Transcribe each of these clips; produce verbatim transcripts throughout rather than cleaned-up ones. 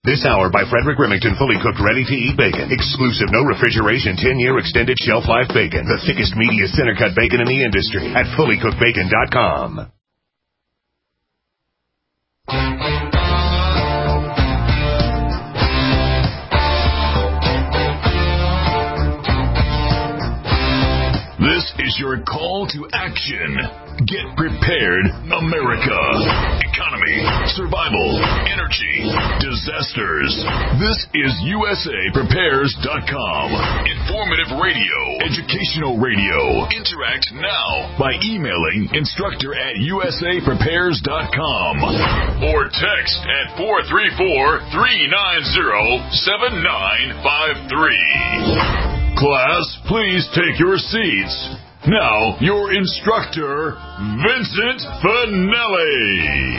This hour by Frederick Remington, fully cooked, ready-to-eat bacon. Exclusive, no refrigeration, ten-year extended shelf life bacon. The thickest, meatiest, center-cut bacon in the industry at fully cooked bacon dot com. This is your call to action. Get prepared, America. Economy, survival, energy, disasters. This is U S A Prepares dot com. Informative radio, educational radio. Interact now by emailing instructor at U S A Prepares dot com or text at four three four, three nine zero, seven nine five three. Class, please take your seats. Now, your instructor, Vincent Finelli.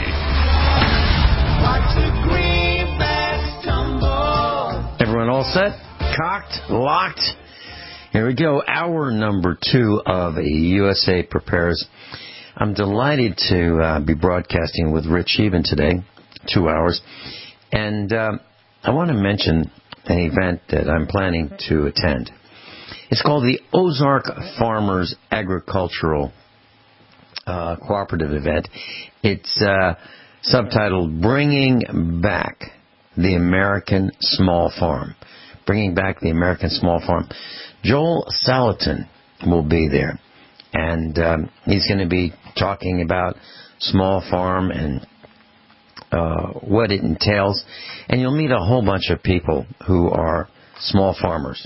Watch the greenbacks tumble. Everyone all set? Cocked? Locked? Here we go. Hour number two of U S A Prepares. I'm delighted to uh, be broadcasting with Rich Eben today, two hours. And uh, I want to mention an event that I'm planning to attend. It's called the Ozark Farmers Agricultural uh, Cooperative Event. It's uh, subtitled Bringing Back the American Small Farm. Bringing Back the American Small Farm. Joel Salatin will be there. And um, he's going to be talking about small farm and uh, what it entails. And you'll meet a whole bunch of people who are small farmers.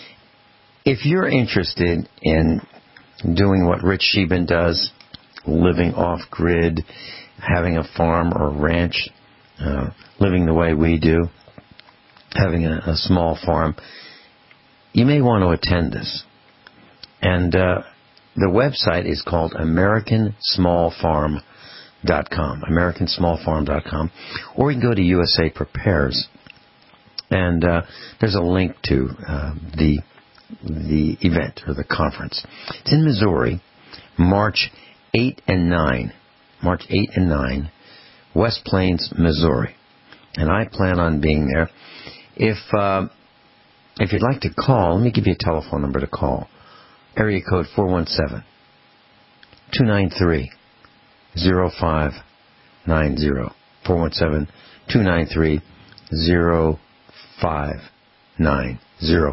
If you're interested in doing what Rich Eben does, living off-grid, having a farm or ranch, uh, living the way we do, having a, a small farm, you may want to attend this. And uh, the website is called American Small Farm dot com, American Small Farm dot com, or you can go to U S A Prepares, and uh, there's a link to uh, the the event or the conference. It's in Missouri, March eighth and ninth. March eighth and ninth, West Plains, Missouri. And I plan on being there. If uh, if you'd like to call, let me give you a telephone number to call. Area code four one seven, two nine three, zero five nine zero. four one seven, two nine three, zero five nine zero.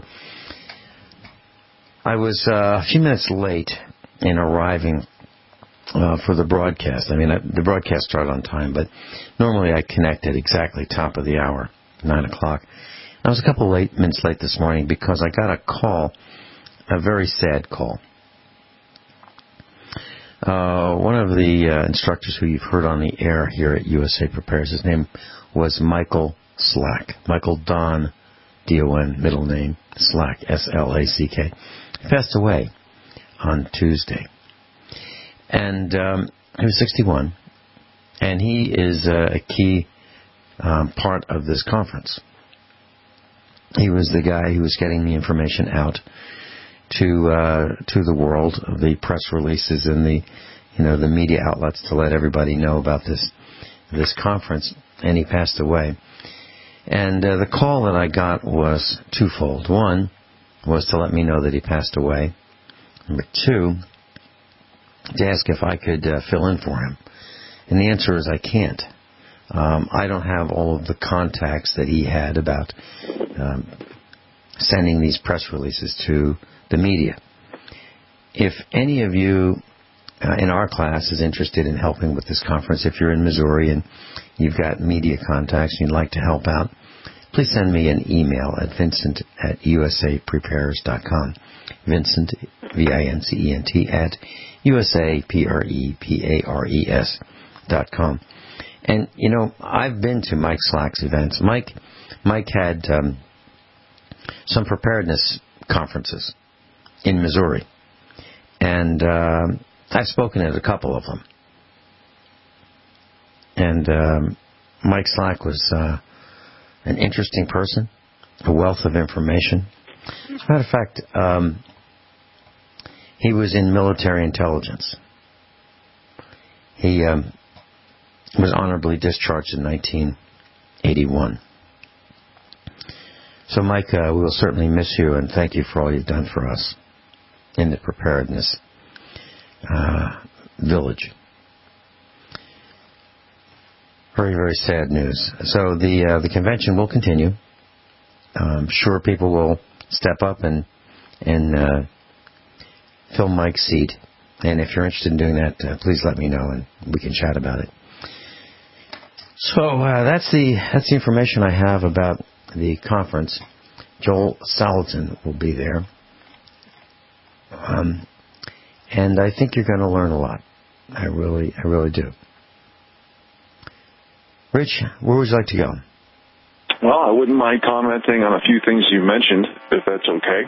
I was uh, a few minutes late in arriving uh, for the broadcast. I mean, I, the broadcast started on time, but normally I connect at exactly top of the hour, nine o'clock. I was a couple late minutes late this morning because I got a call, a very sad call. Uh, one of the uh, instructors who you've heard on the air here at U S A Prepares, his name was Michael Slack. Michael Don, D O N, middle name, Slack, S L A C K. He passed away on Tuesday. And um, he was sixty-one, and he is uh, a key um, part of this conference. He was the guy who was getting the information out to uh, to the world, the press releases and the you know the media outlets to let everybody know about this this conference. And he passed away. And uh, the call that I got was twofold. One was to let me know that he passed away. Number two, to ask if I could uh, fill in for him. And the answer is I can't. Um, I don't have all of the contacts that he had about um, sending these press releases to the media. If any of you uh, in our class is interested in helping with this conference, if you're in Missouri and you've got media contacts and you'd like to help out, please send me an email at Vincent at U S A Prepares dot com. Vincent, V I N C E N T, at U S A P R E P A R E S dot com. And, you know, I've been to Mike Slack's events. Mike Mike had um, some preparedness conferences in Missouri. And uh, I've spoken at a couple of them. And um, Mike Slack was uh, an interesting person, a wealth of information. As a matter of fact, um, he was in military intelligence. He um, was honorably discharged in nineteen eighty-one. So, Mike, uh, we will certainly miss you, and thank you for all you've done for us in the preparedness uh, village. Very, very sad news. So the uh, the convention will continue. I'm sure people will step up and and uh, fill Mike's seat. And if you're interested in doing that, uh, please let me know, and we can chat about it. So uh, that's the that's the information I have about the conference. Joel Salatin will be there, um, and I think you're going to learn a lot. I really, I really do. Rich, where would you like to go? Well, I wouldn't mind commenting on a few things you mentioned, if that's okay.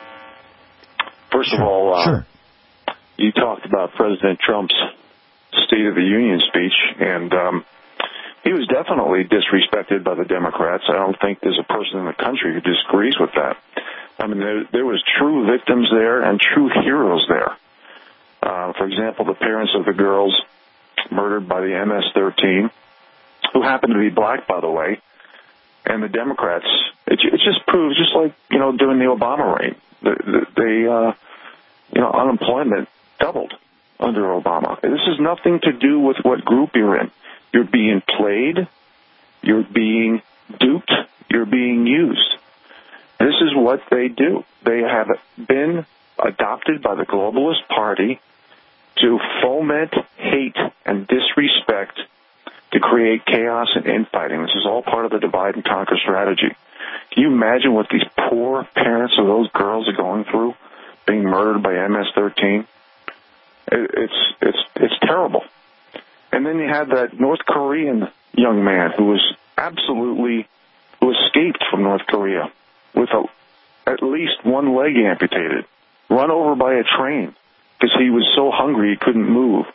First sure. of all, uh, sure. you talked about President Trump's State of the Union speech, and um, he was definitely disrespected by the Democrats. I don't think there's a person in the country who disagrees with that. I mean, there, there was true victims there and true heroes there. Uh, for example, the parents of the girls murdered by the M S thirteen, who happened to be black, by the way, and the Democrats. It, it just proves, just like, you know, during the Obama reign, they, uh, you know, unemployment doubled under Obama. This has nothing to do with what group you're in. You're being played, you're being duped, you're being used. This is what they do. They have been adopted by the globalist party to foment hate and disrespect, to create chaos and infighting. This is all part of the divide and conquer strategy. Can you imagine what these poor parents of those girls are going through, being murdered by M S thirteen? It's it's it's terrible. And then you had that North Korean young man who was absolutely, who escaped from North Korea with a, at least one leg amputated, run over by a train because he was so hungry he couldn't move.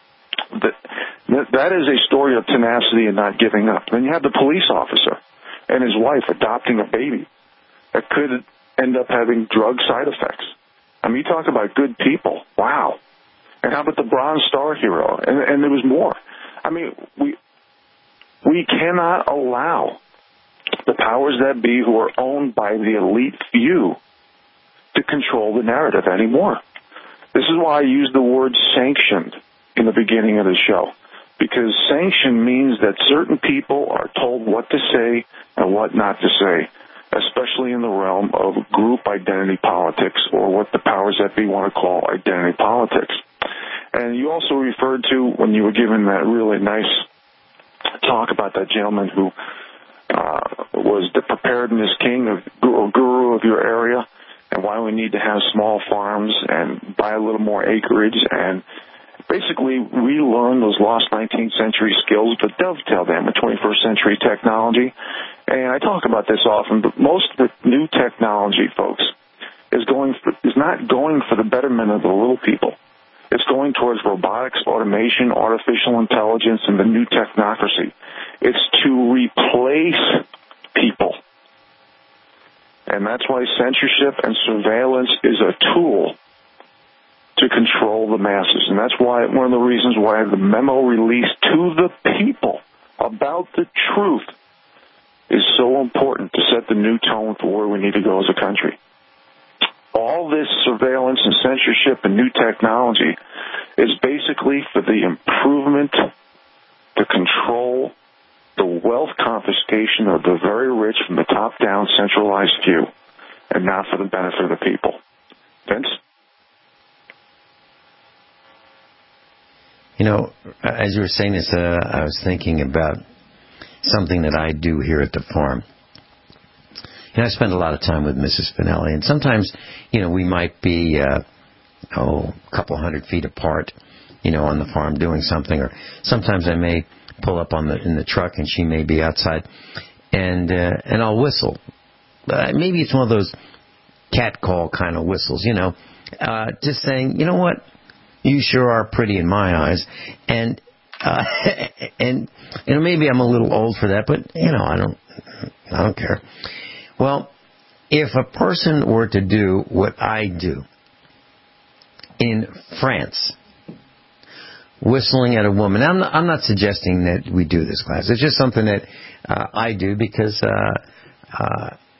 That, that is a story of tenacity and not giving up. Then you have the police officer and his wife adopting a baby that could end up having drug side effects. I mean, you talk about good people. Wow. And how about the Bronze Star hero? And, and there was more. I mean, we we cannot allow the powers that be, who are owned by the elite few, to control the narrative anymore. This is why I use the word sanctioned in the beginning of the show, because sanction means that certain people are told what to say and what not to say, especially in the realm of group identity politics, or what the powers that be want to call identity politics. And you also referred to, when you were given that really nice talk about that gentleman who uh, was the preparedness king of, or guru of your area, and why we need to have small farms and buy a little more acreage and basically relearn those lost nineteenth century skills, but dovetail them with twenty-first century technology. And I talk about this often, but most of the new technology, folks, is going for, is not going for the betterment of the little people. It's going towards robotics, automation, artificial intelligence, and the new technocracy. It's to replace people. And that's why censorship and surveillance is a tool to control the masses. And that's why one of the reasons why the memo released to the people about the truth is so important, to set the new tone for where we need to go as a country. All this surveillance and censorship and new technology is basically for the improvement, to control the wealth confiscation of the very rich from the top-down centralized few, and not for the benefit of the people. Vince? You know, as you were saying this, uh, I was thinking about something that I do here at the farm. You know, I spend a lot of time with Missus Spinelli, and sometimes, you know, we might be, uh, oh, a couple hundred feet apart, you know, on the farm doing something, or sometimes I may pull up on the in the truck and she may be outside, and uh, and I'll whistle. Uh, maybe it's one of those cat call kind of whistles, you know, uh, just saying, you know what, you sure are pretty in my eyes, and uh, and you know, maybe I'm a little old for that, but you know, I don't I don't care. Well, if a person were to do what I do in France, whistling at a woman, I'm not, I'm not suggesting that we do this, class. It's just something that uh, I do because uh, uh,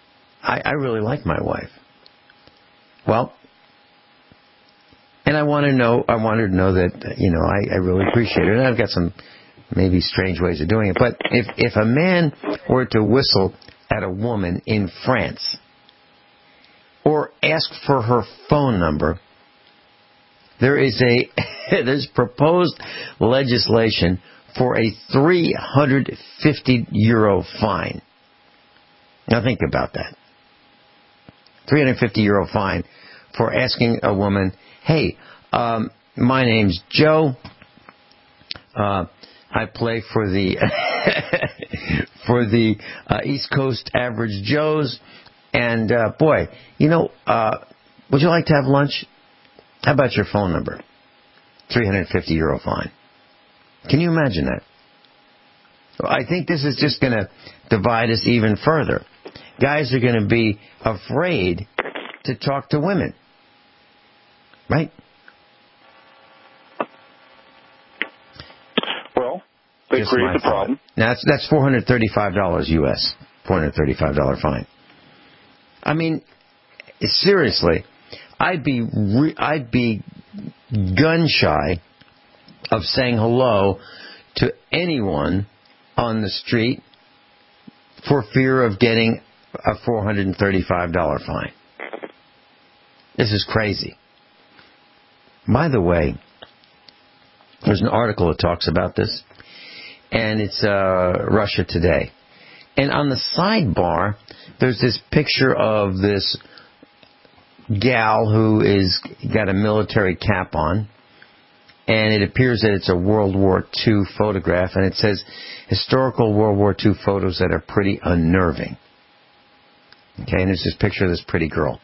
I, I really like my wife. Well, and I want to know, I want her to know that, you know, I, I really appreciate her. And I've got some maybe strange ways of doing it. But if, if a man were to whistle at a woman in France or ask for her phone number, there is a there's proposed legislation for a three hundred fifty euro fine. Now think about that. three hundred fifty euro fine for asking a woman, hey, um, my name's Joe. Uh, I play for the for the uh, East Coast Average Joes. And, uh, boy, you know, uh, would you like to have lunch? How about your phone number? three hundred fifty euro fine. Can you imagine that? I think this is just going to divide us even further. Guys are going to be afraid to talk to women. Right? Well, they Just create my the thought. problem. Now, that's, that's four hundred thirty-five dollars U S four hundred thirty-five dollars fine. I mean, seriously, I'd be re- I'd be gun shy of saying hello to anyone on the street for fear of getting a four hundred thirty-five dollars fine. This is crazy. By the way, there's an article that talks about this, and it's uh, Russia Today. And on the sidebar, there's this picture of this gal who is got a military cap on, and it appears that it's a World War Two photograph, and it says historical World War Two photos that are pretty unnerving. Okay, and there's this picture of this pretty girl.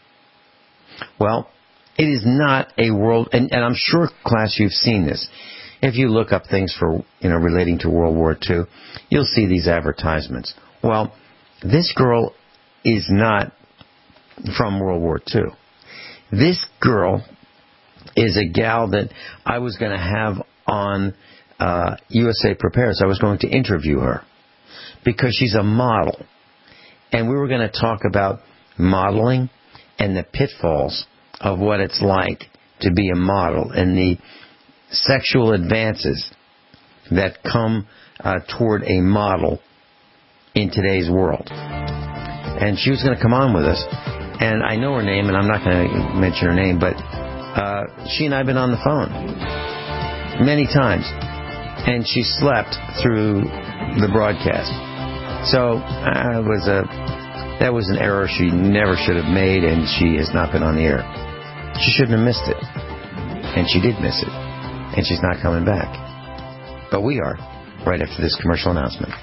Well, it is not a world, and, and I'm sure, class, you've seen this. If you look up things for, you know, relating to World War Two, you'll see these advertisements. Well, this girl is not from World War Two. This girl is a gal that I was going to have on uh, U S A Prepares. I was going to interview her because she's a model. And we were going to talk about modeling and the pitfalls of what it's like to be a model and the sexual advances that come uh, toward a model in today's world. And she was going to come on with us. And I know her name, and I'm not going to mention her name, but uh, she and I have been on the phone many times. And she slept through the broadcast. So uh, it was a, that was an error she never should have made, and she has not been on the air. She shouldn't have missed it. And she did miss it. And she's not coming back. But we are, right after this commercial announcement.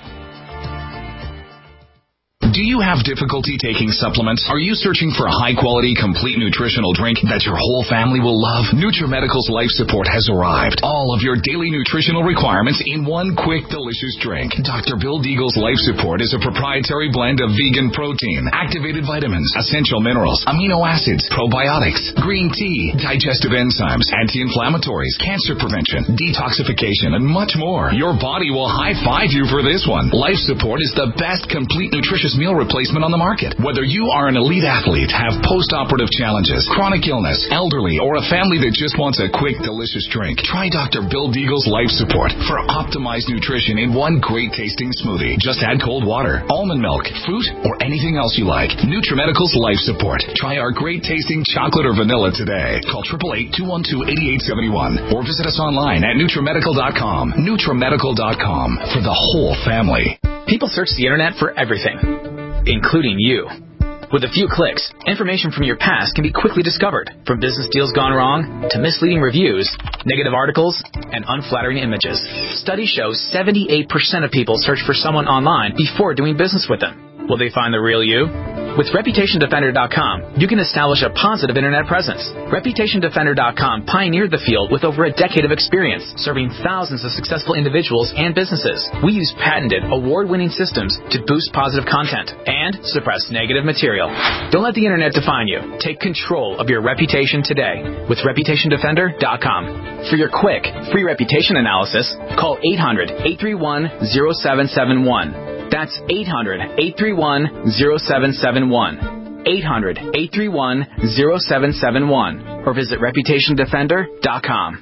Do you have difficulty taking supplements? Are you searching for a high-quality, complete nutritional drink that your whole family will love? NutriMedical's Life Support has arrived. All of your daily nutritional requirements in one quick, delicious drink. Doctor Bill Deagle's Life Support is a proprietary blend of vegan protein, activated vitamins, essential minerals, amino acids, probiotics, green tea, digestive enzymes, anti-inflammatories, cancer prevention, detoxification, and much more. Your body will high-five you for this one. Life Support is the best complete nutritious meal replacement on the market. Whether you are an elite athlete, have post-operative challenges, chronic illness, elderly, or a family that just wants a quick, delicious drink, try Doctor Bill Deagle's Life Support for optimized nutrition in one great-tasting smoothie. Just add cold water, almond milk, fruit, or anything else you like. NutriMedical's Life Support. Try our great-tasting chocolate or vanilla today. Call eight eight eight, two one two, eight eight seven one or visit us online at NutriMedical dot com. NutriMedical dot com for the whole family. People search the internet for everything, including you. With a few clicks, information from your past can be quickly discovered, from business deals gone wrong to misleading reviews, negative articles, and unflattering images. Studies show seventy-eight percent of people search for someone online before doing business with them. Will they find the real you? With Reputation Defender dot com, you can establish a positive internet presence. Reputation Defender dot com pioneered the field with over a decade of experience, serving thousands of successful individuals and businesses. We use patented, award-winning systems to boost positive content and suppress negative material. Don't let the internet define you. Take control of your reputation today with Reputation Defender dot com. For your quick, free reputation analysis, call eight hundred, eight three one, zero seven seven one. That's eight hundred, eight three one, zero seven seven one. eight hundred, eight three one, zero seven seven one. Or visit reputation defender dot com.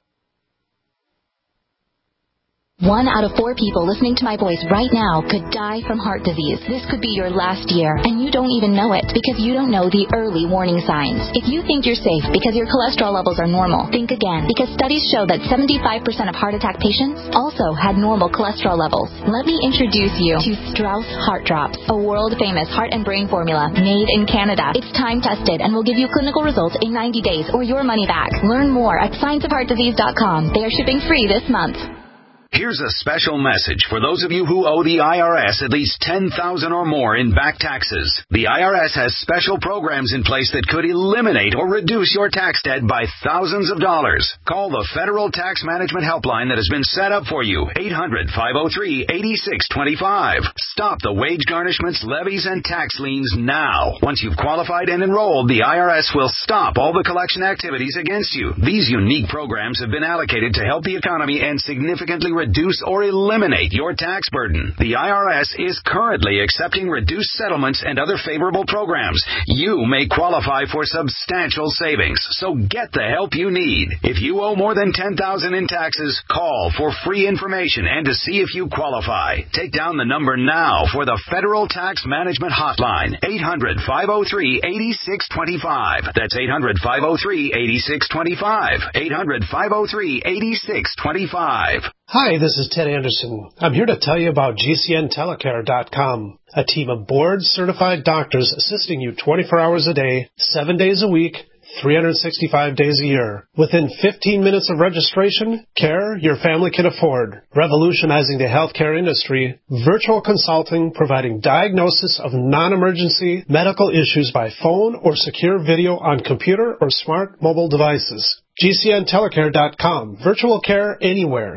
One out of four people listening to my voice right now could die from heart disease. This could be your last year, and you don't even know it because you don't know the early warning signs. If you think you're safe because your cholesterol levels are normal, think again, because studies show that seventy-five percent of heart attack patients also had normal cholesterol levels. Let me introduce you to Strauss Heart Drops, a world-famous heart and brain formula made in Canada. It's time-tested and will give you clinical results in ninety days or your money back. Learn more at science of heart disease dot com. They are shipping free this month. Here's a special message for those of you who owe the I R S at least ten thousand dollars or more in back taxes. The I R S has special programs in place that could eliminate or reduce your tax debt by thousands of dollars. Call the Federal Tax Management Helpline that has been set up for you, eight hundred, five oh three, eight six two five. Stop the wage garnishments, levies, and tax liens now. Once you've qualified and enrolled, the I R S will stop all the collection activities against you. These unique programs have been allocated to help the economy and significantly reduce reduce or eliminate your tax burden. The I R S is currently accepting reduced settlements and other favorable programs. You may qualify for substantial savings, so get the help you need. If you owe more than ten thousand dollars in taxes, call for free information and to see if you qualify. Take down the number now for the Federal Tax Management Hotline, eight hundred, five oh three, eight six two five. That's eight hundred, five oh three, eight six two five. eight hundred, five oh three, eight six two five. Hi, this is Ted Anderson. I'm here to tell you about G C N telecare dot com, a team of board-certified doctors assisting you twenty-four hours a day, seven days a week, three hundred sixty-five days a year. Within fifteen minutes of registration, care your family can afford. Revolutionizing the healthcare industry, virtual consulting providing diagnosis of non-emergency medical issues by phone or secure video on computer or smart mobile devices. G C N telecare dot com. Virtual care anywhere.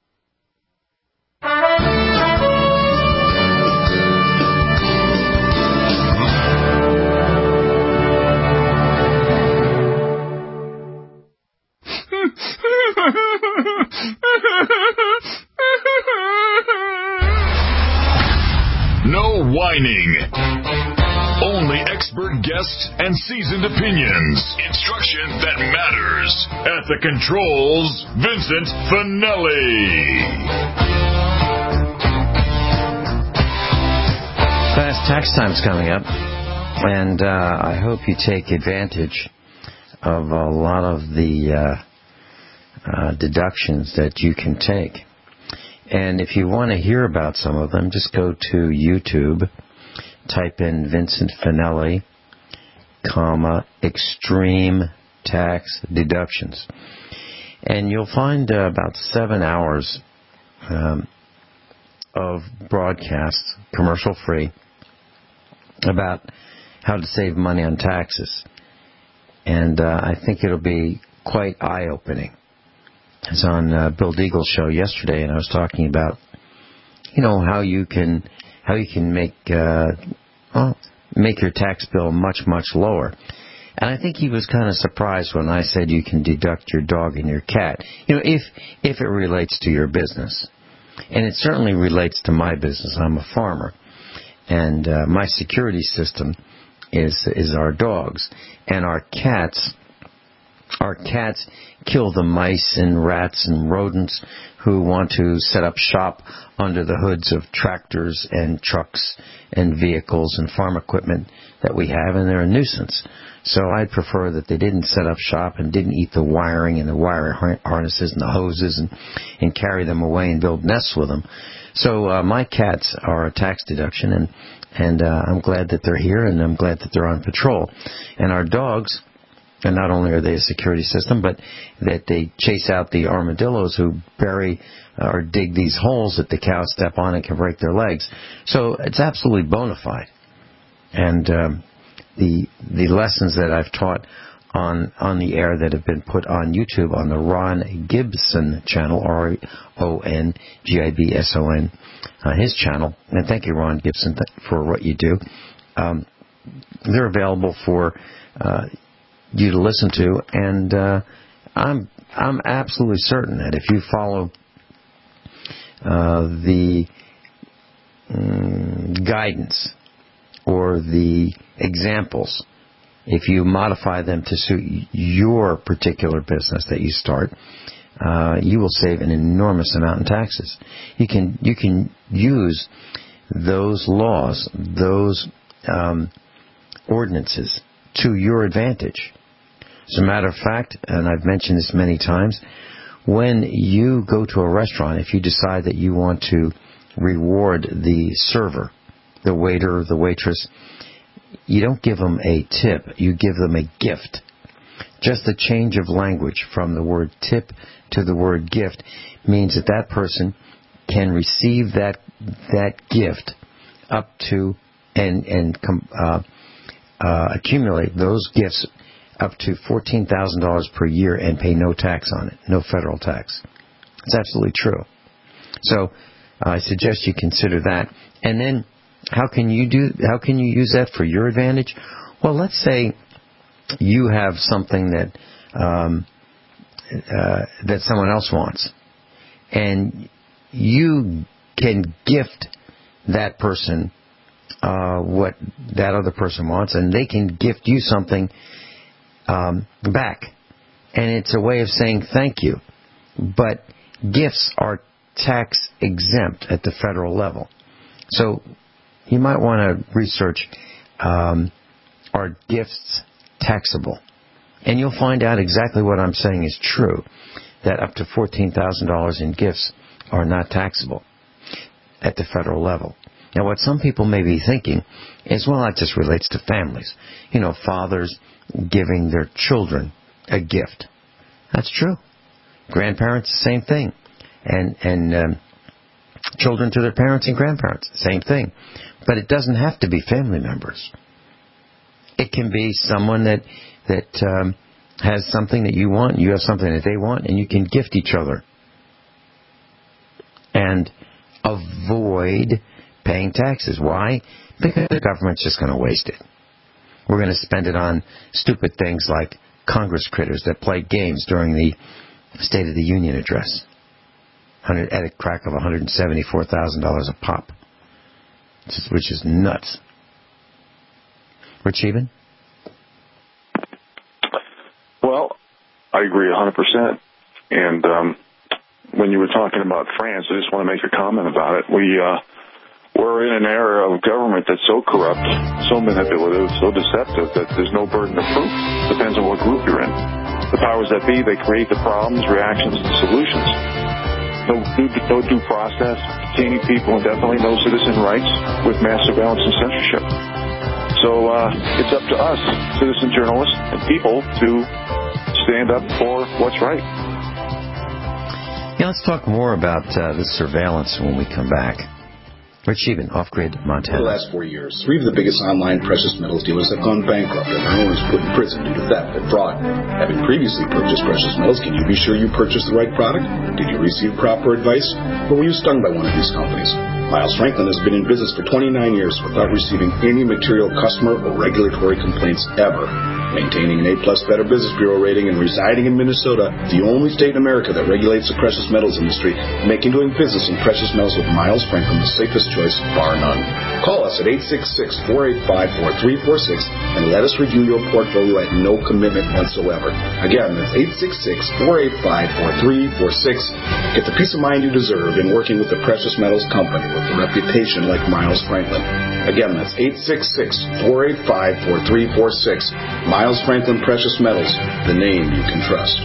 No whining. Only expert guests and seasoned opinions. Instruction that matters. At the controls, Vincent Finelli. Fast tax time's coming up, and uh, I hope you take advantage of a lot of the uh, uh, deductions that you can take. And if you want to hear about some of them, just go to YouTube, type in Vincent Finelli, comma, extreme tax deductions. And you'll find uh, about seven hours um, of broadcasts, commercial-free, about how to save money on taxes. And uh, I think it'll be quite eye-opening. I was on uh, Bill Deagle's show yesterday, and I was talking about, you know, how you can how you can make uh, well, make your tax bill much, much lower. And I think he was kind of surprised when I said you can deduct your dog and your cat, you know, if if it relates to your business. And it certainly relates to my business. I'm a farmer, and uh, my security system is is our dogs and our cats. Our cats kill the mice and rats and rodents who want to set up shop under the hoods of tractors and trucks and vehicles and farm equipment that we have, and they're a nuisance. So I'd prefer that they didn't set up shop and didn't eat the wiring and the wire harnesses and the hoses and, and carry them away and build nests with them. So uh, my cats are a tax deduction, and, and uh, I'm glad that they're here, and I'm glad that they're on patrol. And our dogs... And not only are they a security system, but that they chase out the armadillos who bury uh, or dig these holes that the cows step on and can break their legs. So it's absolutely bona fide. And um, the the lessons that I've taught on on the air that have been put on YouTube on the Ron Gibson channel, R O N G I B S O N, uh, his channel. And thank you, Ron Gibson, for what you do. Um, they're available for... Uh, you to listen to, and uh, I'm I'm absolutely certain that if you follow uh, the um, guidance or the examples, if you modify them to suit your particular business that you start, uh, you will save an enormous amount in taxes. You can you can use those laws, those um, ordinances to your advantage. As a matter of fact, and I've mentioned this many times, when you go to a restaurant, if you decide that you want to reward the server, the waiter, the waitress, you don't give them a tip, you give them a gift. Just the change of language from the word tip to the word gift means that that person can receive that that gift up to and and uh, uh, accumulate those gifts up to fourteen thousand dollars per year and pay no tax on it, no federal tax. It's absolutely true. So uh, I suggest you consider that. And then how can you do? How can you use that for your advantage? Well, let's say you have something that um, uh, that someone else wants, and you can gift that person uh, what that other person wants, and they can gift you something um, back. And it's a way of saying thank you. But gifts are tax exempt at the federal level. So you might want to research, um, are gifts taxable? And you'll find out exactly what I'm saying is true, that up to fourteen thousand dollars in gifts are not taxable at the federal level. Now, what some people may be thinking is, well, that just relates to families. You know, fathers giving their children a gift. That's true. Grandparents, same thing. And, and um, children to their parents and grandparents, same thing. But it doesn't have to be family members. It can be someone that that um, has something that you want, and you have something that they want, and you can gift each other. And avoid paying taxes. Why? Because the government's just going to waste it. We're going to spend it on stupid things like Congress critters that play games during the State of the Union address at a crack of one hundred seventy-four thousand dollars a pop, which is, which is nuts. Rich Eben? Well, I agree one hundred percent. And um, when you were talking about France, I just want to make a comment about it. We, uh, we're in an era of government that's so corrupt, so manipulative, so deceptive that there's no burden of proof. Depends on what group you're in. The powers that be, they create the problems, reactions, and solutions. No, no due process, detaining people indefinitely, no citizen rights with mass surveillance and censorship. So uh, it's up to us, citizen journalists and people, to stand up for what's right. Yeah, let's talk more about uh, this surveillance when we come back. Rich Eben, Off-Grid, Montana. For the last four years, three of the biggest online precious metals dealers have gone bankrupt and their owners put in prison due to theft and fraud. Having previously purchased precious metals, can you be sure you purchased the right product? Did you receive proper advice? Or were you stung by one of these companies? Miles Franklin has been in business for twenty-nine years without receiving any material customer or regulatory complaints ever. Maintaining an A-plus Better Business Bureau rating and residing in Minnesota, the only state in America that regulates the precious metals industry, making doing business in precious metals with Miles Franklin the safest choice, bar none. Call us at eight six six, four eight five, four three four six and let us review your portfolio at no commitment whatsoever. Again, that's eight six six, four eight five, four three four six. Get the peace of mind you deserve in working with the precious metals company with a reputation like Miles Franklin. Again, that's eight six six, four eight five, four three four six. Miles Franklin Precious Metals, the name you can trust.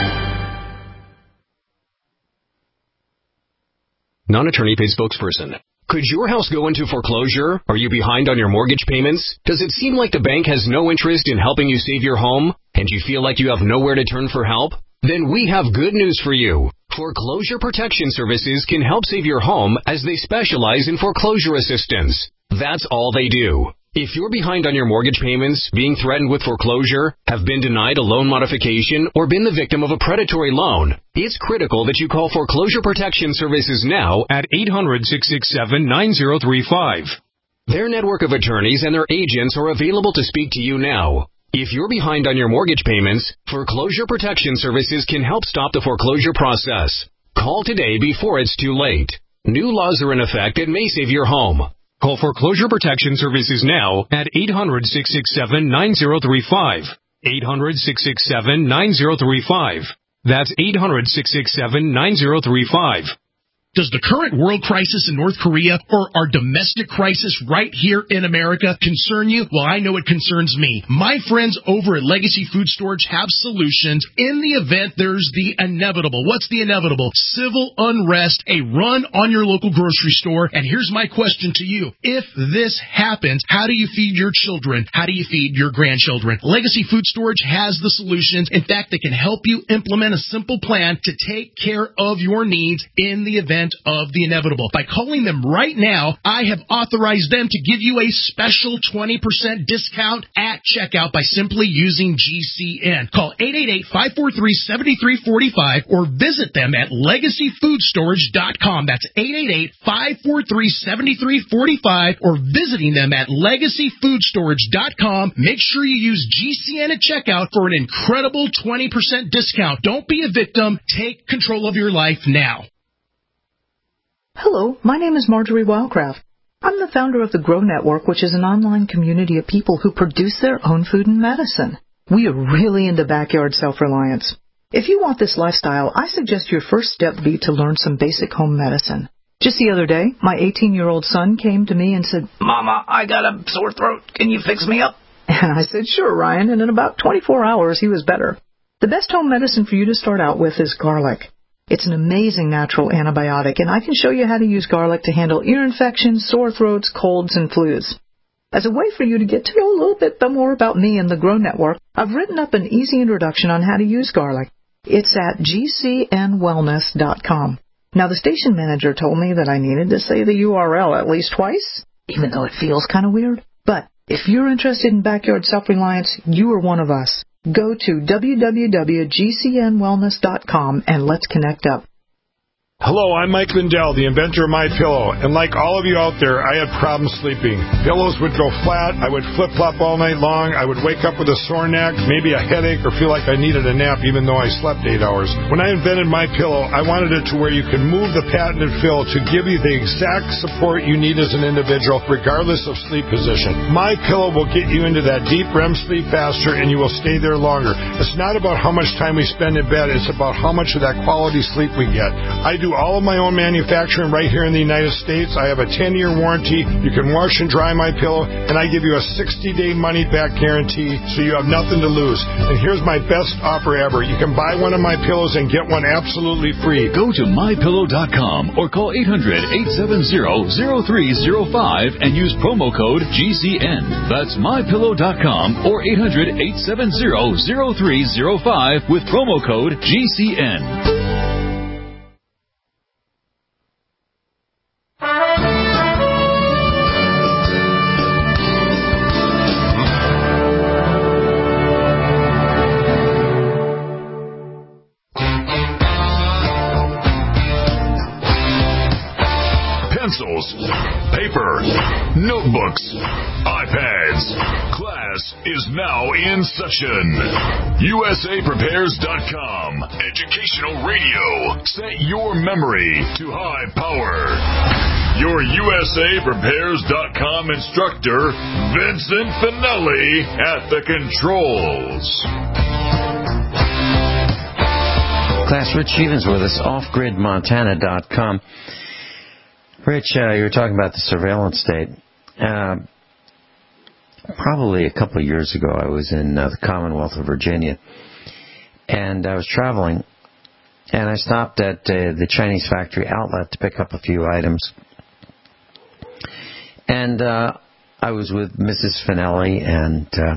Non-attorney paid spokesperson. Could your house go into foreclosure? Are you behind on your mortgage payments? Does it seem like the bank has no interest in helping you save your home? And you feel like you have nowhere to turn for help? Then we have good news for you. Foreclosure Protection Services can help save your home as they specialize in foreclosure assistance. That's all they do. If you're behind on your mortgage payments, being threatened with foreclosure, have been denied a loan modification, or been the victim of a predatory loan, it's critical that you call Foreclosure Protection Services now at eight hundred, six six seven, nine zero three five. Their network of attorneys and their agents are available to speak to you now. If you're behind on your mortgage payments, Foreclosure Protection Services can help stop the foreclosure process. Call today before it's too late. New laws are in effect that may save your home. Call Foreclosure Protection Services now at eight hundred, six six seven, nine zero three five. eight hundred, six six seven, nine zero three five. That's eight hundred, six six seven, nine zero three five. Does the current world crisis in North Korea or our domestic crisis right here in America concern you? Well, I know it concerns me. My friends over at Legacy Food Storage have solutions in the event there's the inevitable. What's the inevitable? Civil unrest, a run on your local grocery store. And here's my question to you. If this happens, how do you feed your children? How do you feed your grandchildren? Legacy Food Storage has the solutions. In fact, they can help you implement a simple plan to take care of your needs in the event of the inevitable. By calling them right now, I have authorized them to give you a special twenty percent discount at checkout by simply using G C N. Call eight eight eight, five four three, seven three four five or visit them at legacy food storage dot com. That's eight eight eight, five four three, seven three four five or visiting them at legacy food storage dot com. Make sure you use G C N at checkout for an incredible twenty percent discount. Don't be a victim. Take control of your life now. Hello, my name is Marjorie Wildcraft. I'm the founder of the Grow Network, which is an online community of people who produce their own food and medicine. We are really into backyard self-reliance. If you want this lifestyle, I suggest your first step be to learn some basic home medicine. Just the other day, my eighteen-year-old son came to me and said, "Mama, I got a sore throat. Can you fix me up?" And I said, "Sure, Ryan," and in about twenty-four hours, he was better. The best home medicine for you to start out with is garlic. It's an amazing natural antibiotic, and I can show you how to use garlic to handle ear infections, sore throats, colds, and flus. As a way for you to get to know a little bit more about me and the Grow Network, I've written up an easy introduction on how to use garlic. It's at g c n wellness dot com. Now, the station manager told me that I needed to say the U R L at least twice, even though it feels kind of weird. But if you're interested in backyard self-reliance, you are one of us. Go to w w w dot g c n wellness dot com and let's connect up. Hello, I'm Mike Lindell, the inventor of MyPillow, and like all of you out there, I had problems sleeping. Pillows would go flat, I would flip-flop all night long, I would wake up with a sore neck, maybe a headache, or feel like I needed a nap even though I slept eight hours. When I invented MyPillow, I wanted it to where you can move the patented fill to give you the exact support you need as an individual, regardless of sleep position. MyPillow will get you into that deep R E M sleep faster, and you will stay there longer. It's not about how much time we spend in bed, it's about how much of that quality sleep we get. I do all of my own manufacturing right here in the United States. I have a ten-year warranty. You can wash and dry my pillow, and I give you a sixty-day money-back guarantee, so you have nothing to lose. And here's my best offer ever. You can buy one of my pillows and get one absolutely free. Go to my pillow dot com or call eight hundred, eight seven zero, zero three zero five and use promo code G C N. That's my pillow dot com or eight hundred, eight seven zero, zero three zero five with promo code G C N. Pencils, paper, notebooks, iPads. Class is now in session. U S A prepares dot com. Educational radio. Set your memory to high power. Your U S A prepares dot com instructor, Vincent Finelli, at the controls. Class, Rich Stevens with us, off grid montana dot com. Rich, uh, you were talking about the surveillance state. Uh, probably a couple of years ago, I was in uh, the Commonwealth of Virginia, and I was traveling, and I stopped at uh, the Chinese factory outlet to pick up a few items. And uh, I was with Missus Finelli, and uh,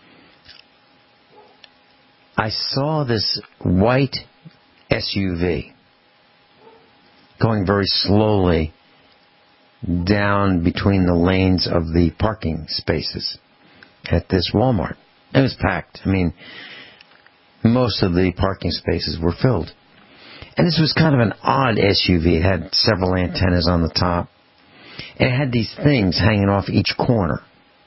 I saw this white S U V going very slowly down between the lanes of the parking spaces at this Walmart. It was packed. I mean, most of the parking spaces were filled. And this was kind of an odd S U V. It had several antennas on the top. And it had these things hanging off each corner.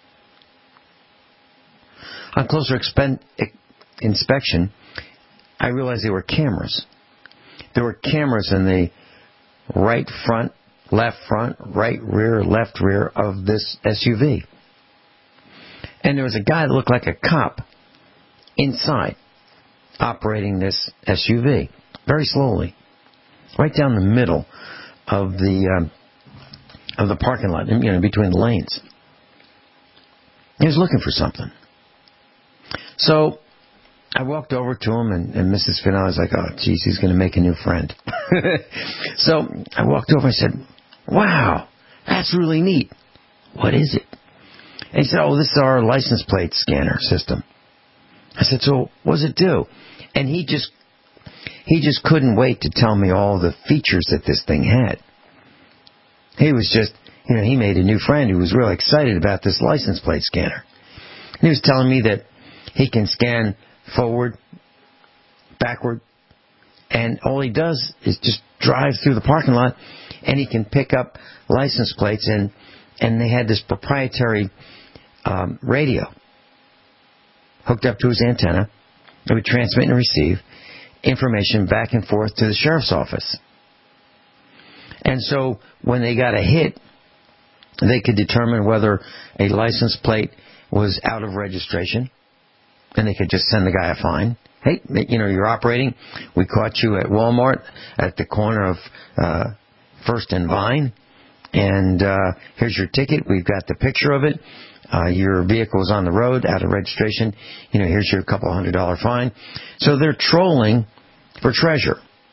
On closer expen- inspection, I realized they were cameras. There were cameras in the right front left front, right rear, left rear of this S U V. And there was a guy that looked like a cop inside, operating this S U V, very slowly, right down the middle of the um, of the parking lot, you know, between the lanes. He was looking for something. So I walked over to him, and, and Missus Finale was like, oh, geez, he's going to make a new friend. So I walked over and I said, wow, that's really neat. What is it? And he said, oh, this is our license plate scanner system. I said, so what does it do? And he just he just couldn't wait to tell me all the features that this thing had. He was just, you know, he made a new friend who was really excited about this license plate scanner. And he was telling me that he can scan forward, backward, and all he does is just drive through the parking lot, and he can pick up license plates, and, and they had this proprietary um, radio hooked up to his antenna. It would transmit and receive information back and forth to the sheriff's office. And so when they got a hit, they could determine whether a license plate was out of registration, and they could just send the guy a fine. Hey, you know, you're operating. We caught you at Walmart at the corner of uh, First and Vine, and uh, here's your ticket. We've got the picture of it. Uh, your vehicle is on the road, out of registration. You know, here's your couple hundred dollar fine. So they're trolling for treasure.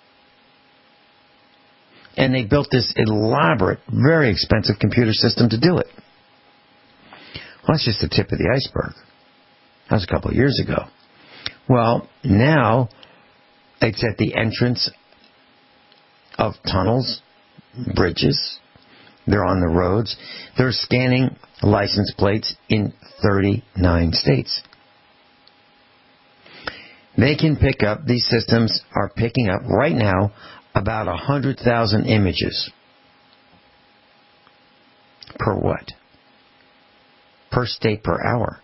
And they built this elaborate, very expensive computer system to do it. Well, that's just the tip of the iceberg. That was a couple of years ago. Well, now it's at the entrance of tunnels, bridges. They're on the roads. They're scanning license plates in thirty-nine states. They can pick up, these systems are picking up right now about one hundred thousand images. Per what? Per state per hour.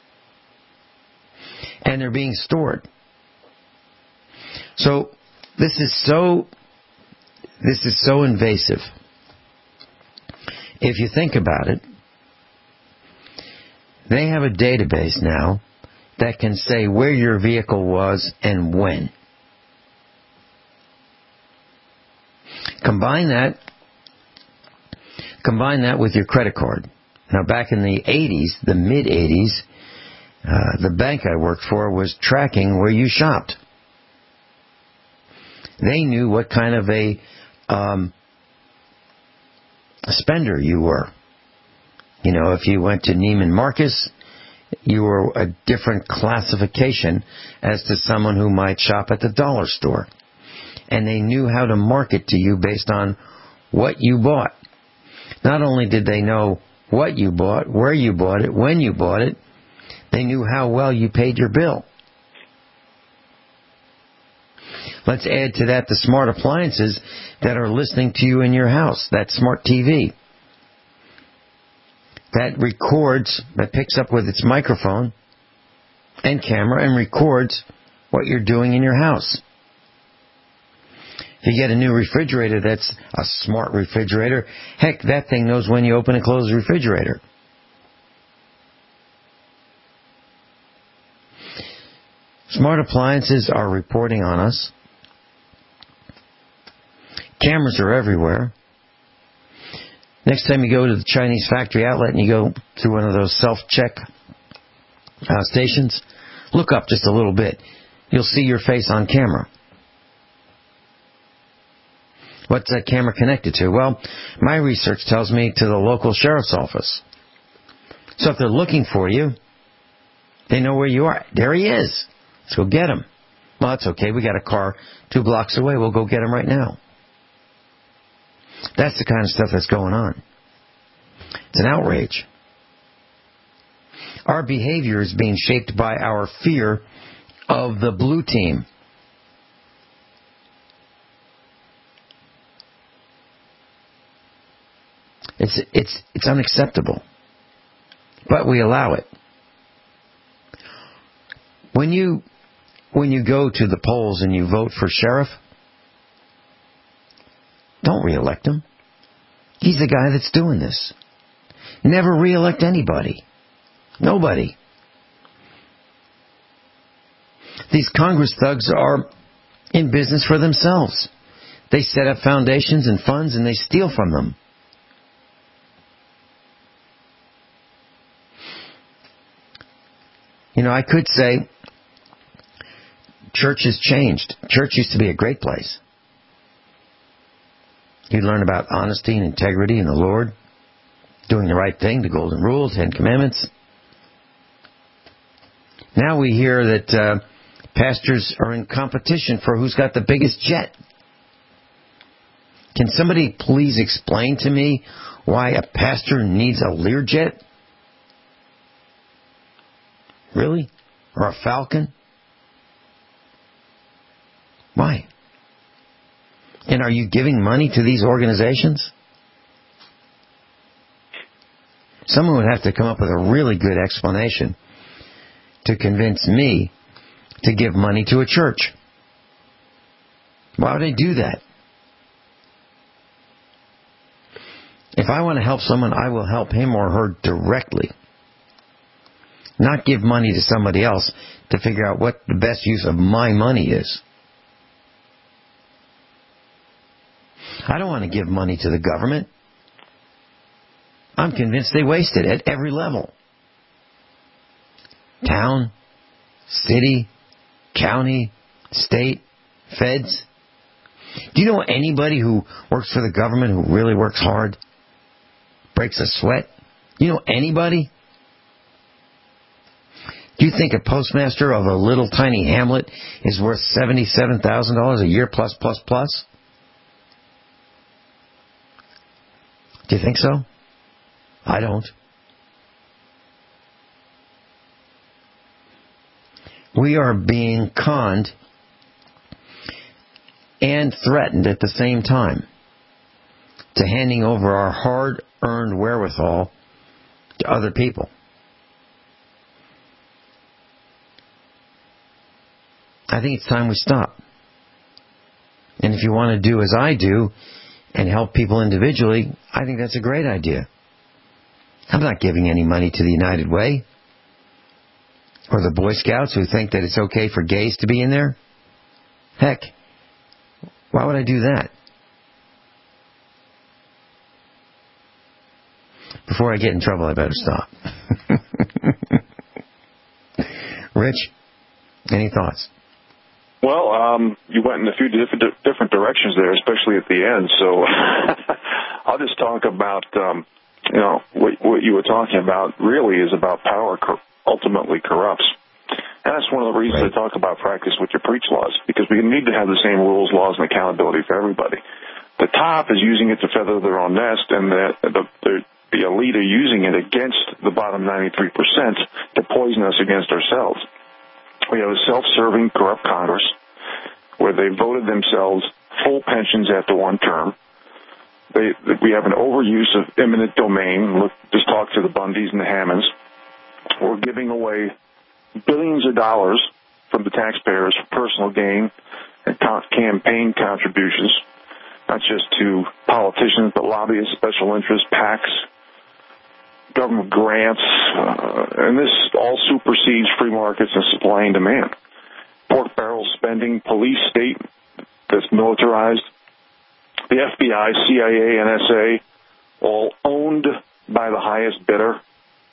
And they're being stored. So this is so this is so invasive. If you think about it, they have a database now that can say where your vehicle was and when. Combine that, combine that with your credit card. Now, back in the eighties, the mid-eighties, uh, the bank I worked for was tracking where you shopped. They knew what kind of a um, spender you were. You know, if you went to Neiman Marcus, you were a different classification as to someone who might shop at the dollar store. And they knew how to market to you based on what you bought. Not only did they know what you bought, where you bought it, when you bought it, they knew how well you paid your bill. Let's add to that the smart appliances that are listening to you in your house, that smart T V. That records, that picks up with its microphone and camera and records what you're doing in your house. If you get a new refrigerator that's a smart refrigerator, heck, that thing knows when you open and close the refrigerator. Smart appliances are reporting on us. Cameras are everywhere. Next time you go to the Chinese factory outlet and you go through one of those self-check uh, stations, look up just a little bit. You'll see your face on camera. What's that camera connected to? Well, my research tells me to the local sheriff's office. So if they're looking for you, they know where you are. There he is. Let's go get him. Well, that's okay. We got a car two blocks away. We'll go get him right now. That's the kind of stuff that's going on. It's an outrage. Our behavior is being shaped by our fear of the blue team. It's it's it's unacceptable. But we allow it. When you when you go to the polls and you vote for sheriff, don't re-elect him. He's the guy that's doing this. Never re-elect anybody. Nobody. These Congress thugs are in business for themselves. They set up foundations and funds and they steal from them. You know, I could say church has changed. Church used to be a great place. You'd learn about honesty and integrity in the Lord, doing the right thing, the golden rule, Ten Commandments. Now we hear that uh, pastors are in competition for who's got the biggest jet. Can somebody please explain to me why a pastor needs a Learjet? Really? Or a Falcon? Why? And are you giving money to these organizations? Someone would have to come up with a really good explanation to convince me to give money to a church. Why would I do that? If I want to help someone, I will help him or her directly. Not give money to somebody else to figure out what the best use of my money is. I don't want to give money to the government. I'm convinced they waste it at every level. Town, city, county, state, feds. Do you know anybody who works for the government who really works hard? Breaks a sweat? You know anybody? Do you think a postmaster of a little tiny hamlet is worth seventy-seven thousand dollars a year plus, plus, plus? Do you think so? I don't. We are being conned and threatened at the same time to handing over our hard-earned wherewithal to other people. I think it's time we stop. And if you want to do as I do and help people individually, I think that's a great idea. I'm not giving any money to the United Way or the Boy Scouts who think that it's okay for gays to be in there. Heck, why would I do that? Before I get in trouble, I better stop. Rich, any thoughts? Well, um, you went in a few different different directions there, especially at the end. So I'll just talk about, um, you know, what, what you were talking about really is about power cor- ultimately corrupts. And that's one of the reasons right. I talk about practice what you preach laws, because we need to have the same rules, laws, and accountability for everybody. The top is using it to feather their own nest, and the, the, the, the elite are using it against the bottom ninety-three percent to poison us against ourselves. We have a self-serving, corrupt Congress where they voted themselves full pensions after one term. They, we have an overuse of eminent domain. Look, just talk to the Bundys and the Hammonds. We're giving away billions of dollars from the taxpayers for personal gain and campaign contributions, not just to politicians, but lobbyists, special interests, PACs, government grants, uh, and this all supersedes free markets and supply and demand. Pork barrel spending, police state that's militarized, the F B I, C I A, N S A, all owned by the highest bidder.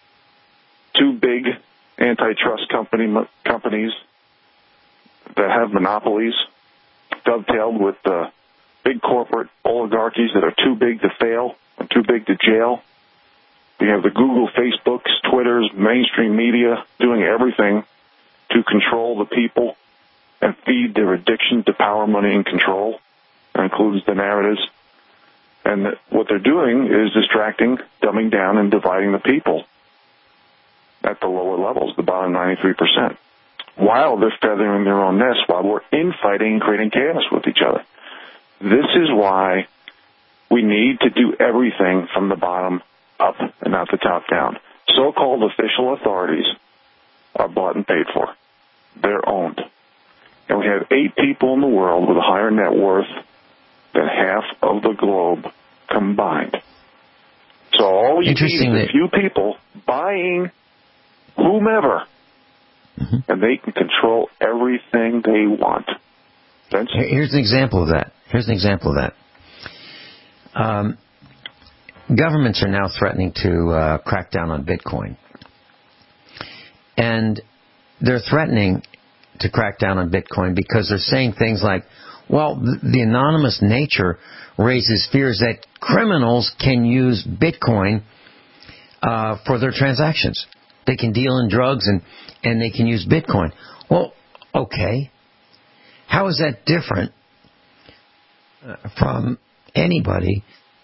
Two big antitrust company companies that have monopolies, dovetailed with uh, big corporate oligarchies that are too big to fail and too big to jail. We have the Google, Facebooks, Twitters, mainstream media doing everything to control the people and feed their addiction to power, money, and control. That includes the narratives. And what they're doing is distracting, dumbing down, and dividing the people at the lower levels, the bottom ninety-three percent, while they're feathering their own nest, while we're infighting and creating chaos with each other. This is why we need to do everything from the bottom up and not the top down. So-called official authorities are bought and paid for. They're owned. And we have eight people in the world with a higher net worth than half of the globe combined. So all you need is Interesting a that- few people buying whomever, Mm-hmm. and they can control everything they want. Vince? Here- Here's an example of that. Here's an example of that. Um, governments are now threatening to uh, crack down on Bitcoin. And they're threatening to crack down on Bitcoin because they're saying things like, well, the, the anonymous nature raises fears that criminals can use Bitcoin uh, for their transactions. They can deal in drugs and, and they can use Bitcoin. Well, okay. How is that different from anybody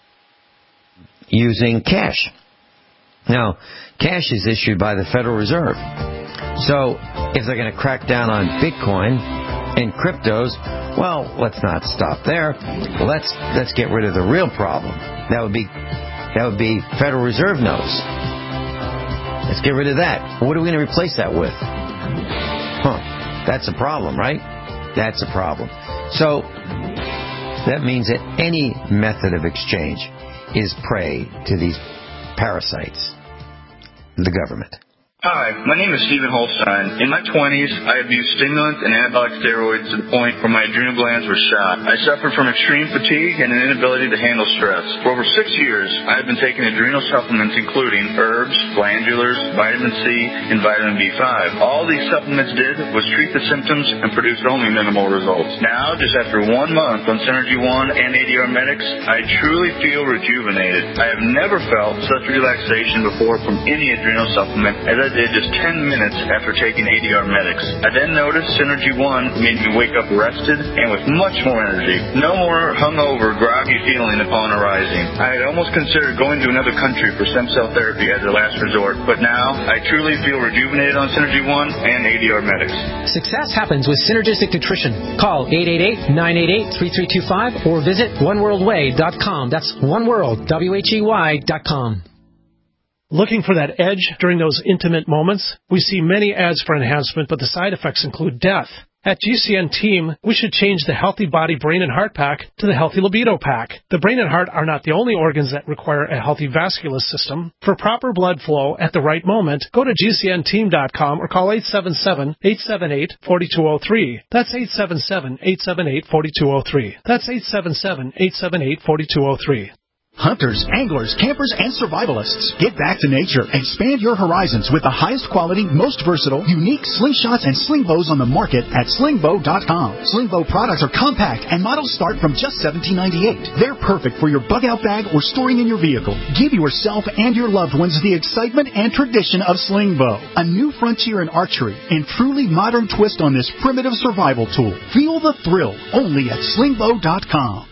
using cash? Now, cash is issued by the Federal Reserve. So, if they're going to crack down on Bitcoin and cryptos, well, let's not stop there. Let's let's get rid of the real problem. That would be that would be Federal Reserve notes. Let's get rid of that. What are we going to replace that with? Huh? That's a problem, right? That's a problem. So that means that any method of exchange is prey to these parasites, the government. Hi, my name is Stephen Holstein. In my twenties, I abused stimulants and anabolic steroids to the point where my adrenal glands were shot. I suffered from extreme fatigue and an inability to handle stress. For over six years, I have been taking adrenal supplements including herbs, glandulars, vitamin C, and vitamin B five. All these supplements did was treat the symptoms and produced only minimal results. Now, just after one month on Synergy One and A D R Medics, I truly feel rejuvenated. I have never felt such relaxation before from any adrenal supplement as I did just ten minutes after taking A D R Medics. I then noticed Synergy One made me wake up rested and with much more energy. No more hungover, groggy feeling upon arising. I had almost considered going to another country for stem cell therapy as a last resort, but now I truly feel rejuvenated on Synergy One and A D R Medics. Success happens with Synergistic Nutrition. Call eight eight eight, nine eight eight, three three two five or visit one world way dot com. That's oneworld, W H E Y dot com. Looking for that edge during those intimate moments? We see many ads for enhancement, but the side effects include death. At G C N Team, we should change the Healthy Body, Brain, and Heart Pack to the Healthy Libido Pack. The brain and heart are not the only organs that require a healthy vascular system. For proper blood flow at the right moment, go to G C N team dot com or call eight seven seven, eight seven eight, four two zero three. That's eight seven seven, eight seven eight, four two zero three. That's eight seven seven, eight seven eight, four two zero three. Hunters, anglers, campers, and survivalists. Get back to nature. Expand your horizons with the highest quality, most versatile, unique slingshots and sling bows on the market at sling bow dot com. Sling bow products are compact and models start from just seventeen ninety-eight. They're perfect for your bug-out bag or storing in your vehicle. Give yourself and your loved ones the excitement and tradition of sling bow. A new frontier in archery and truly modern twist on this primitive survival tool. Feel the thrill only at sling bow dot com.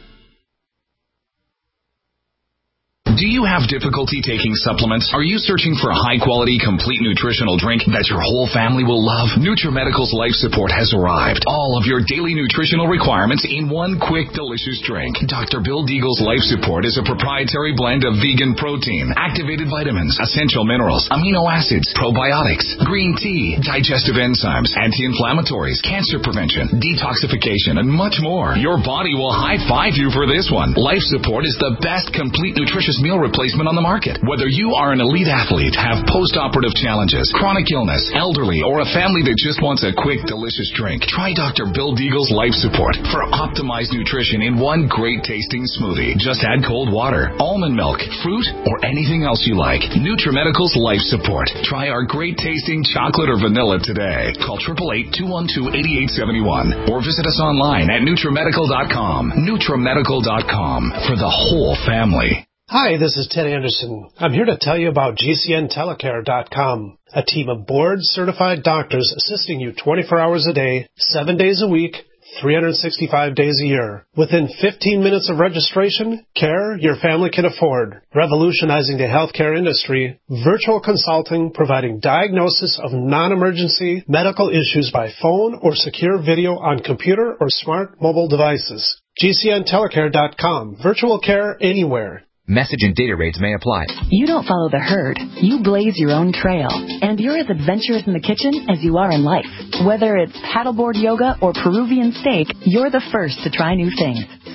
Do you have difficulty taking supplements? Are you searching for a high-quality, complete nutritional drink that your whole family will love? NutriMedical's Life Support has arrived. All of your daily nutritional requirements in one quick, delicious drink. Doctor Bill Deagle's Life Support is a proprietary blend of vegan protein, activated vitamins, essential minerals, amino acids, probiotics, green tea, digestive enzymes, anti-inflammatories, cancer prevention, detoxification, and much more. Your body will high-five you for this one. Life Support is the best complete nutritious meal replacement on the market. Whether you are an elite athlete, have post-operative challenges, chronic illness, elderly, or a family that just wants a quick, delicious drink, try Doctor Bill Deagle's Life Support for optimized nutrition in one great-tasting smoothie. Just add cold water, almond milk, fruit, or anything else you like. NutriMedical's Life Support. Try our great-tasting chocolate or vanilla today. Call eight eight eight, two one two, eight eight seven one or visit us online at NutriMedical dot com. NutriMedical dot com for the whole family. Hi, this is Ted Anderson. I'm here to tell you about G C N telecare dot com, a team of board-certified doctors assisting you twenty-four hours a day, seven days a week, three hundred sixty-five days a year. Within fifteen minutes of registration, care your family can afford. Revolutionizing the healthcare industry, virtual consulting providing diagnosis of non-emergency medical issues by phone or secure video on computer or smart mobile devices. G C N telecare dot com. Virtual care anywhere. Message and data rates may apply. You don't follow the herd. You blaze your own trail. And you're as adventurous in the kitchen as you are in life. Whether it's paddleboard yoga or Peruvian steak, you're the first to try new things.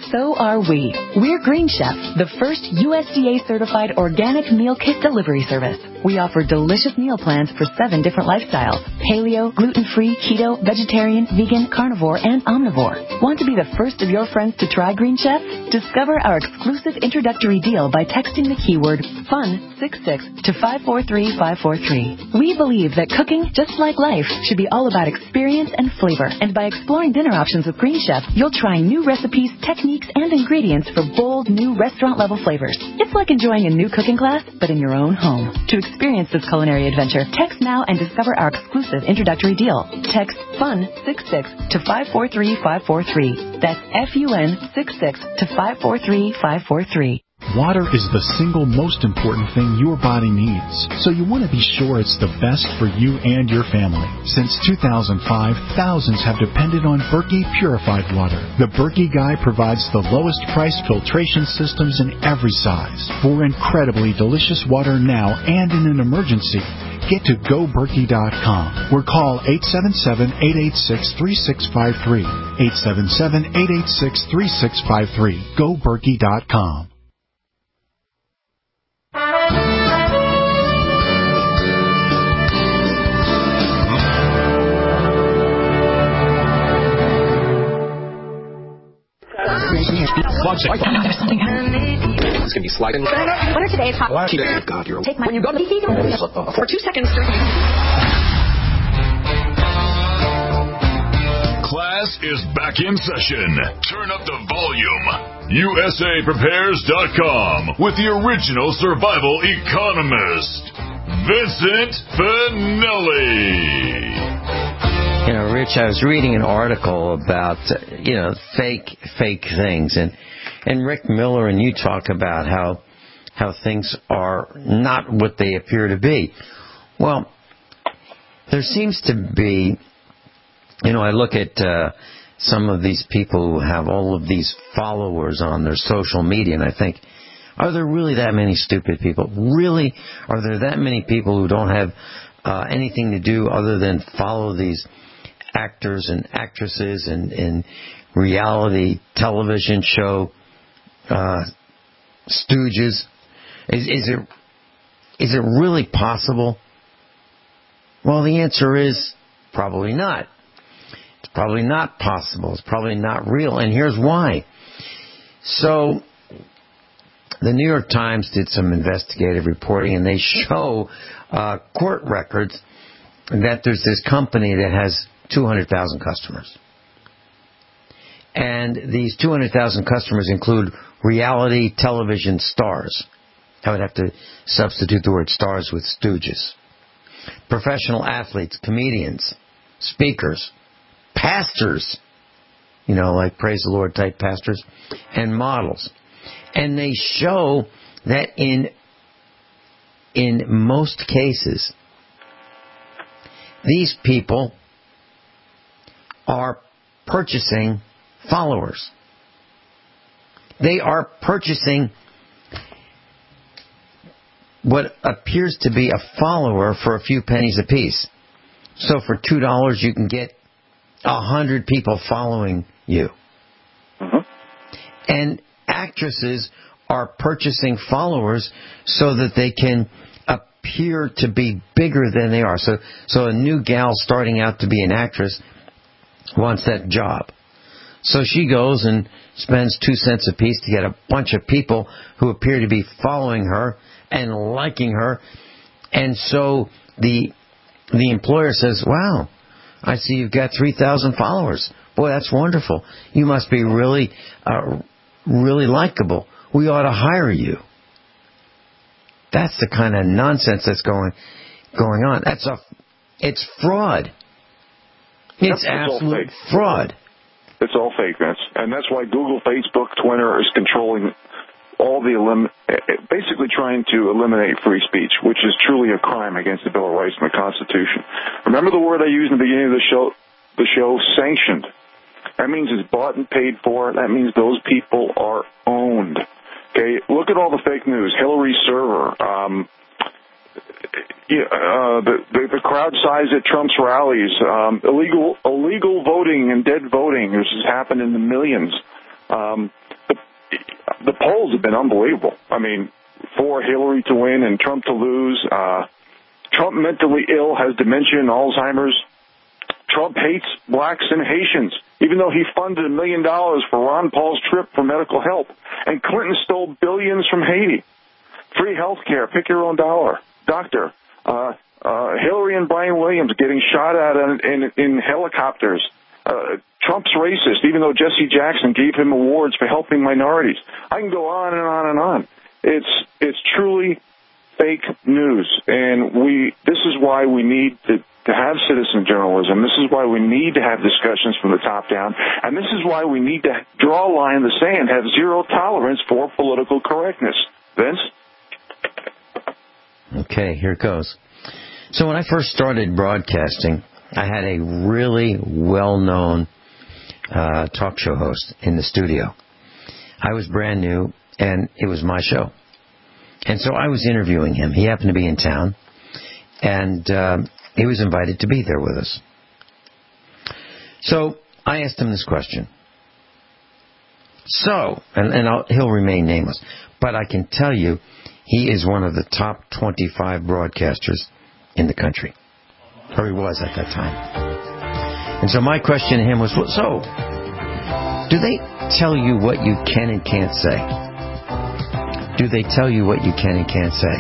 So are we. We're Green Chef, the first U S D A-certified organic meal kit delivery service. We offer delicious meal plans for seven different lifestyles: paleo, gluten-free, keto, vegetarian, vegan, carnivore, and omnivore. Want to be the first of your friends to try Green Chef? Discover our exclusive introductory deal by texting the keyword FUN sixty-six to five four three five four three. We believe that cooking, just like life, should be all about experience and flavor. And by exploring dinner options with Green Chef, you'll try new recipes, techniques, and ingredients for bold, new restaurant-level flavors. It's like enjoying a new cooking class, but in your own home. To experience this culinary adventure, text now and discover our exclusive introductory deal. Text FUN sixty-six to five four three five four three. That's F U N sixty-six to five four three five four three. Water is the single most important thing your body needs, so you want to be sure it's the best for you and your family. Since two thousand five, thousands have depended on Berkey purified water. The Berkey Guy provides the lowest price filtration systems in every size. For incredibly delicious water now and in an emergency, get to go berkey dot com or call eight seven seven, eight eight six, three six five three. eight seven seven, eight eight six, three six five three. go berkey dot com. Watch it. Oh, no, there's something happening. It's going to be sliding. What are today's hot Watch it. God, you're... Take my... When you go to the for two seconds. Class is back in session. Turn up the volume. U S A Prepares dot com with the original survival economist, Vincent Finelli. You know, Rich, I was reading an article about, uh, you know, fake fake things. And, and Rick Miller and you talk about how how things are not what they appear to be. Well, there seems to be, you know, I look at uh, some of these people who have all of these followers on their social media, and I think, are there really that many stupid people? Really? Are there that many people who don't have uh, anything to do other than follow these actors and actresses and, and reality television show uh, stooges? Is, is it is it really possible? Well, the answer is probably not. It's probably not possible. It's probably not real. And here's why. So the New York Times did some investigative reporting, and they show uh, court records that there's this company that has two hundred thousand customers. And these two hundred thousand customers include reality television stars. I would have to substitute the word stars with stooges. Professional athletes, comedians, speakers, pastors, you know, like praise the Lord type pastors, and models. And they show that in in most cases, these people are purchasing followers. They are purchasing what appears to be a follower for a few pennies apiece. So for two dollars, you can get a hundred people following you. Mm-hmm. And actresses are purchasing followers so that they can appear to be bigger than they are. So, so a new gal starting out to be an actress wants that job. So she goes and spends two cents a piece to get a bunch of people who appear to be following her and liking her. And so the the employer says, wow, I see you've got three thousand followers. Boy, that's wonderful. You must be really, uh, really likable. We ought to hire you. That's the kind of nonsense that's going going on. That's a, it's fraud. It's Yep, absolute fraud. It's all fake, Vince. And that's why Google, Facebook, Twitter is controlling all the, elim- basically trying to eliminate free speech, which is truly a crime against the Bill of Rights and the Constitution. Remember the word I used in the beginning of the show, the show, sanctioned. That means it's bought and paid for. That means those people are owned. Okay, look at all the fake news. Hillary's server, um, yeah, uh, the, the the crowd size at Trump's rallies, um, illegal illegal voting and dead voting. This has happened in the millions. Um, the polls have been unbelievable. I mean, for Hillary to win and Trump to lose. Uh, Trump mentally ill, has dementia and Alzheimer's. Trump hates blacks and Haitians, even though he funded a million dollars for Ron Paul's trip for medical help. And Clinton stole billions from Haiti. Free health care, pick your own dollar, doctor. Uh, uh, Hillary and Brian Williams getting shot at in, in, in helicopters. Uh, Trump's racist, even though Jesse Jackson gave him awards for helping minorities. I can go on and on and on. It's it's truly fake news, and we. This is why we need to, to have citizen journalism. This is why we need to have discussions from the top down, and this is why we need to draw a line in the sand, have zero tolerance for political correctness. Vince? Okay, here it goes. So when I first started broadcasting, I had a really well-known uh, talk show host in the studio. I was brand new, and it was my show. And so I was interviewing him. He happened to be in town, and uh, he was invited to be there with us. So I asked him this question. So, and, and I'll, he'll remain nameless, but I can tell you he is one of the top twenty-five broadcasters in the country. Or he was at that time. And so my question to him was, so, do they tell you what you can and can't say? Do they tell you what you can and can't say?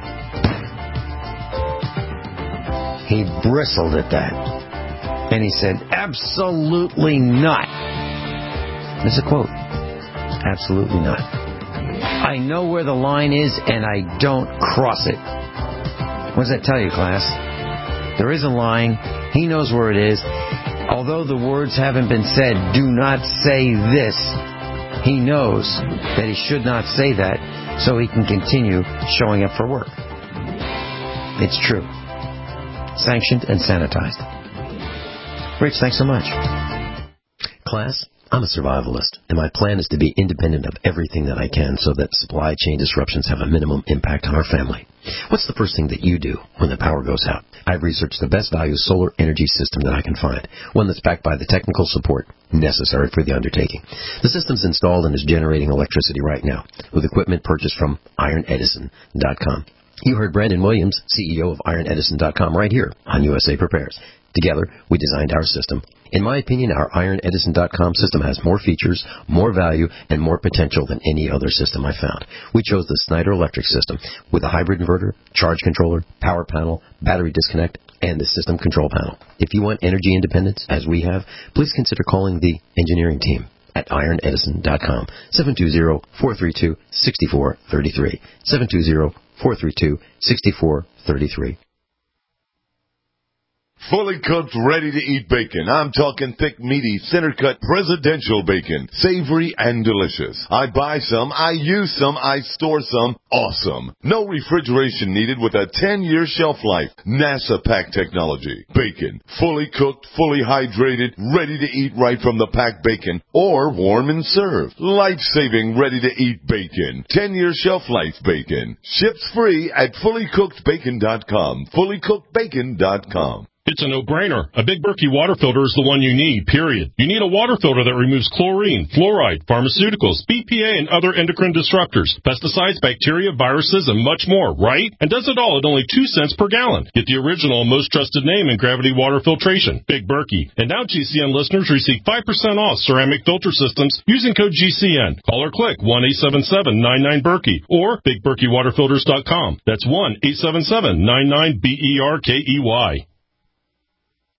He bristled at that. And he said, absolutely not. This is a quote. Absolutely not. I know where the line is, and I don't cross it. What does that tell you, class? There is a line. He knows where it is. Although the words haven't been said, do not say this. He knows that he should not say that so he can continue showing up for work. It's true. Sanctioned and sanitized. Rich, thanks so much. Class, I'm a survivalist, and my plan is to be independent of everything that I can so that supply chain disruptions have a minimum impact on our family. What's the first thing that you do when the power goes out? I've researched the best value solar energy system that I can find, one that's backed by the technical support necessary for the undertaking. The system's installed and is generating electricity right now, with equipment purchased from iron edison dot com. You heard Brandon Williams, C E O of iron edison dot com, right here on U S A Prepares. Together, we designed our system. In my opinion, our iron edison dot com system has more features, more value, and more potential than any other system I found. We chose the Snyder Electric system with a hybrid inverter, charge controller, power panel, battery disconnect, and the system control panel. If you want energy independence, as we have, please consider calling the engineering team at iron edison dot com, seven two zero, four three two, six four three three, seven two zero, four three two, six four three three. Fully cooked, ready-to-eat bacon. I'm talking thick, meaty, center-cut, presidential bacon. Savory and delicious. I buy some, I use some, I store some. Awesome. No refrigeration needed with a ten-year shelf life. NASA pack technology. Bacon. Fully cooked, fully hydrated, ready to eat right from the packed bacon. Or warm and served. Life-saving, ready-to-eat bacon. ten-year shelf life bacon. Ships free at fully cooked bacon dot com. fully cooked bacon dot com. It's a no-brainer. A Big Berkey water filter is the one you need, period. You need a water filter that removes chlorine, fluoride, pharmaceuticals, B P A, and other endocrine disruptors, pesticides, bacteria, viruses, and much more, right? And does it all at only two cents per gallon. Get the original and most trusted name in gravity water filtration, Big Berkey. And now G C N listeners receive five percent off ceramic filter systems using code G C N. Call or click one eight seven seven, nine nine, Berkey or big berkey water filters dot com. That's one eight seven seven, nine nine, B E R K E Y.